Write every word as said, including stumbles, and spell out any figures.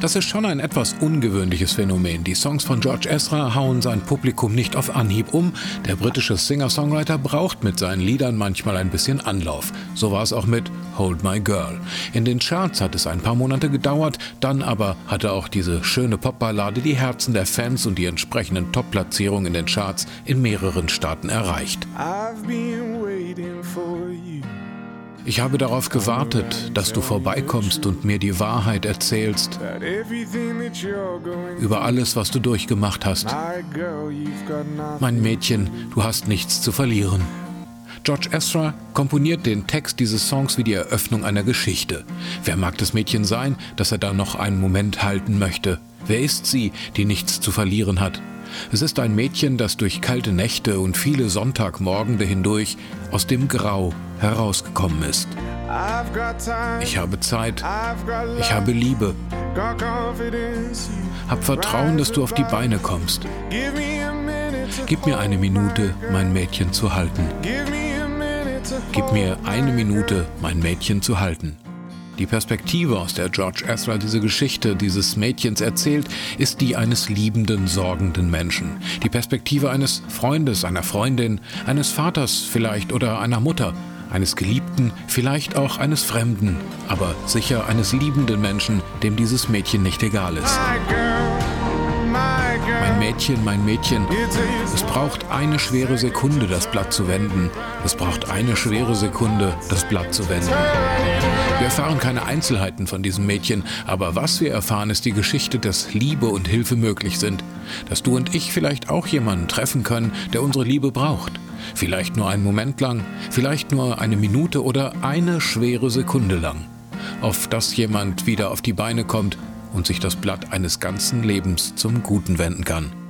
Das ist schon ein etwas ungewöhnliches Phänomen. Die Songs von George Ezra hauen sein Publikum nicht auf Anhieb um. Der britische Singer-Songwriter braucht mit seinen Liedern manchmal ein bisschen Anlauf. So war es auch mit Hold My Girl. In den Charts hat es ein paar Monate gedauert, dann aber hatte auch diese schöne Popballade die Herzen der Fans und die entsprechenden Top-Platzierungen in den Charts in mehreren Staaten erreicht. I've been waiting for you. Ich habe darauf gewartet, dass du vorbeikommst und mir die Wahrheit erzählst über alles, was du durchgemacht hast. Mein Mädchen, du hast nichts zu verlieren. George Ezra komponiert den Text dieses Songs wie die Eröffnung einer Geschichte. Wer mag das Mädchen sein, das er da noch einen Moment halten möchte? Wer ist sie, die nichts zu verlieren hat? Es ist ein Mädchen, das durch kalte Nächte und viele Sonntagmorgende hindurch aus dem Grau herausgekommen ist. Ich habe Zeit, ich habe Liebe. Hab Vertrauen, dass du auf die Beine kommst. Gib mir eine Minute, mein Mädchen zu halten. Gib mir eine Minute, mein Mädchen zu halten. Die Perspektive, aus der George Ezra diese Geschichte dieses Mädchens erzählt, ist die eines liebenden, sorgenden Menschen. Die Perspektive eines Freundes, einer Freundin, eines Vaters vielleicht oder einer Mutter, eines Geliebten, vielleicht auch eines Fremden, aber sicher eines liebenden Menschen, dem dieses Mädchen nicht egal ist. Mein Mädchen, mein Mädchen, es braucht eine schwere Sekunde, das Blatt zu wenden. Es braucht eine schwere Sekunde, das Blatt zu wenden. Wir erfahren keine Einzelheiten von diesem Mädchen, aber was wir erfahren, ist die Geschichte, dass Liebe und Hilfe möglich sind. Dass du und ich vielleicht auch jemanden treffen können, der unsere Liebe braucht. Vielleicht nur einen Moment lang, vielleicht nur eine Minute oder eine schwere Sekunde lang. Auf dass jemand wieder auf die Beine kommt und sich das Blatt eines ganzen Lebens zum Guten wenden kann.